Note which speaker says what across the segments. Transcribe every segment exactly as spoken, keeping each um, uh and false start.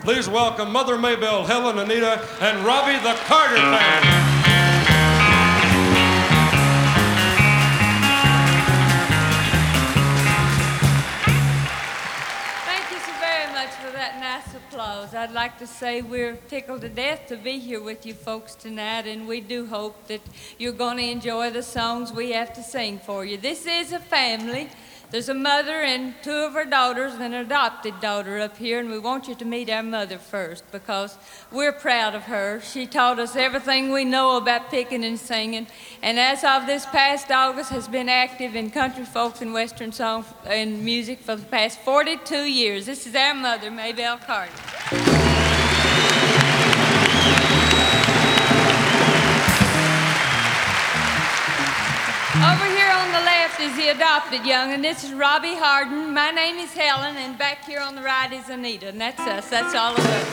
Speaker 1: Please welcome Mother Maybelle, Helen, Anita, and Robbie the Carter family.
Speaker 2: For that nice applause. I'd like to say we're tickled to death to be here with you folks tonight, and we do hope that you're going to enjoy the songs we have to sing for you. This is a family. There's a mother and two of her daughters and an adopted daughter up here, and we want you to meet our mother first because we're proud of her. She taught us everything we know about picking and singing, and as of this past August has been active in country folk and western song and music for the past forty-two years. This is our mother, Maybelle Carter. Over here on the left is the adopted young, and this is Robbie Harden. My name is Helen, and back here on the right is Anita, and that's us. That's all of us.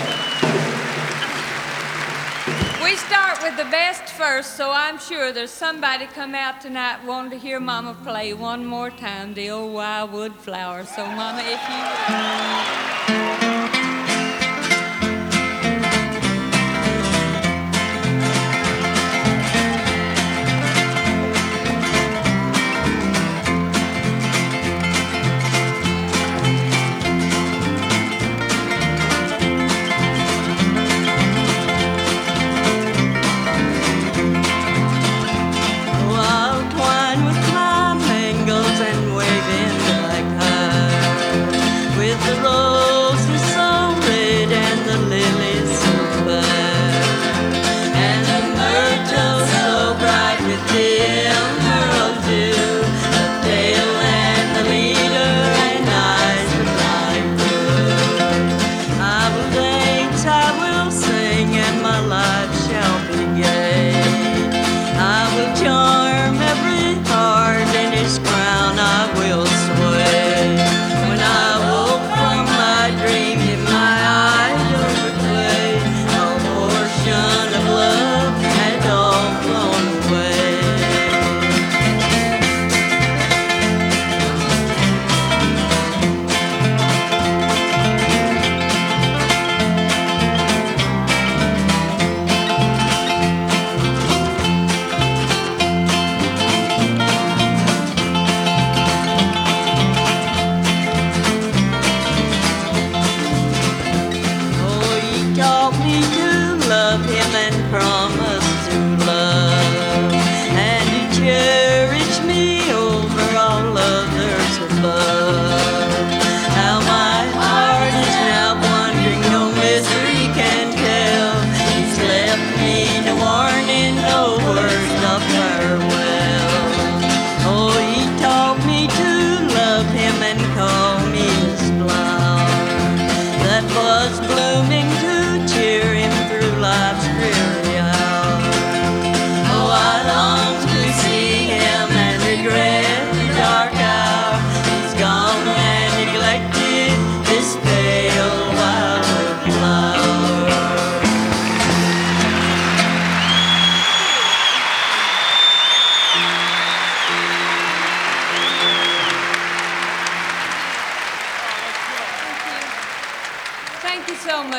Speaker 2: We start with the best first, so I'm sure there's somebody come out tonight wanting to hear Mama play one more time the old Wildwood Flower. So, Mama, if you would.
Speaker 3: From